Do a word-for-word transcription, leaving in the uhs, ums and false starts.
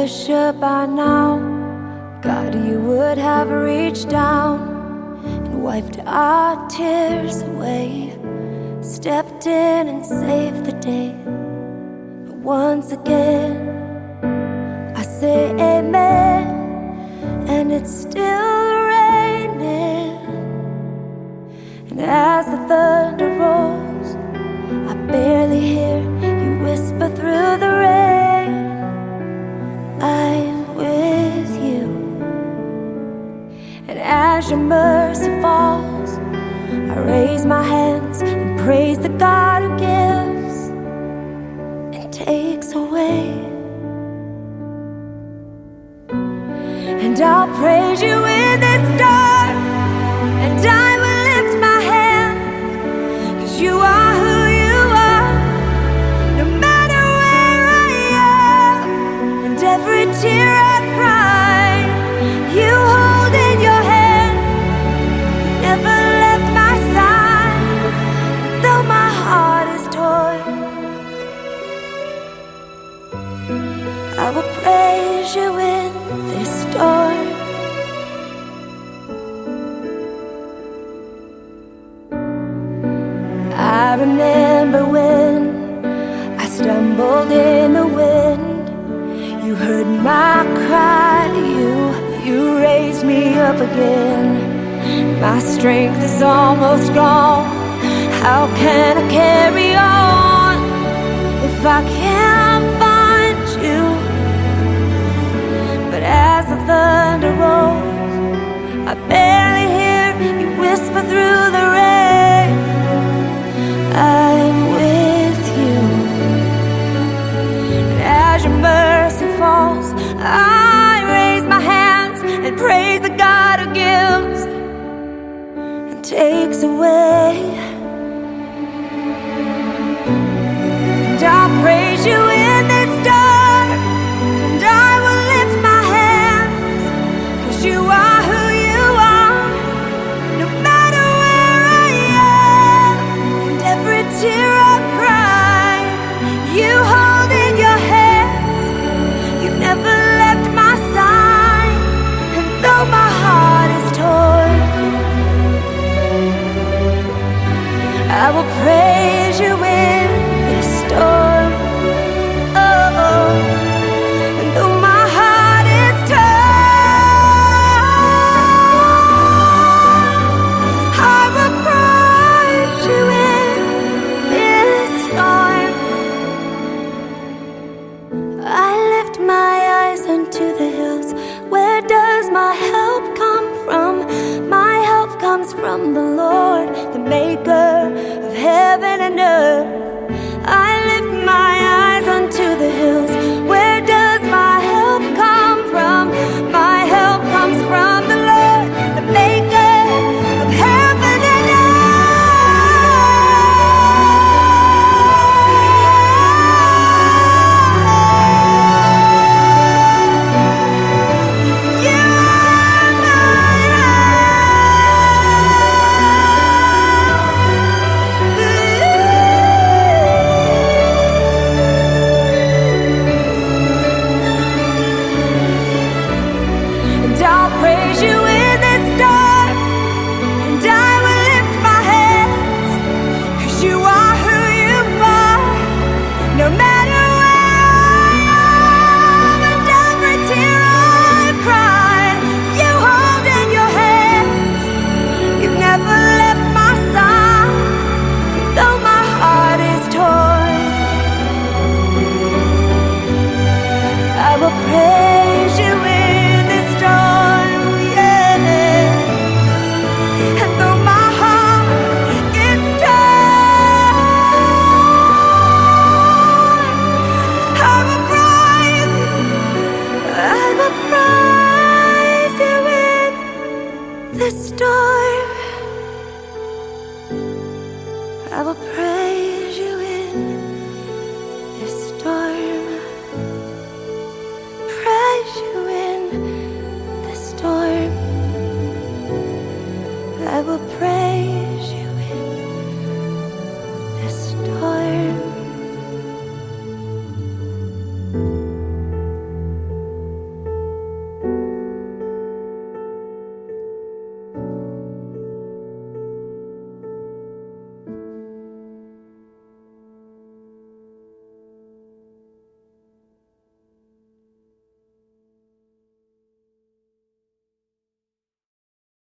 sure by now, God, you would have reached down and wiped our tears away, stepped in and saved the day. But once again, I say amen, and it's still raining. And as the thunder rolls, I barely hear you whisper through the rain, I'm with you. And as your mercy falls, I raise my hands and praise the God who gives and takes away. And I'll praise you in this dark, and I will lift my hand, 'cause you are who you are, no matter where I am. And every tear I've cried, you hold in your hand, never left my side. Though my heart is torn, I will praise you in this storm. I remember when I stumbled in the wind, you heard my cry, you, you raised me up again. My strength is almost gone, how can I carry on if I can't find you? But as the thunder rolls, I barely hear you whisper through the rain, I'm with you. And as your mercy falls, I raise my hands and praise the God who gives and takes away. And I'll praise you in this dark, and I will lift my hands, 'cause you are who you are, no matter where I am. And every tear I've cried, you hold in your hands, you never left my side. And though my heart is torn, I will praise you in this storm. Oh, oh. And though my heart is torn, I will praise you in this storm. I lift my eyes unto the hills, where does my help come from? My help comes from the Lord, the maker of heaven and earth. I lift my eyes unto the hills, where does my help come from? My help comes from the Lord, the maker of heaven and earth. You are my and I'll praise you in this dark, and I will lift my hands, 'cause you are who you are, no matter where I am. And every tear I've cried, you hold in your hands, you've never left my side. Though my heart is torn, I will praise you in this storm, yeah. And though my heart gets torn, I will praise you, I will praise you in this storm. I will praise you in this storm. Praise you in the storm. I will praise you in the storm.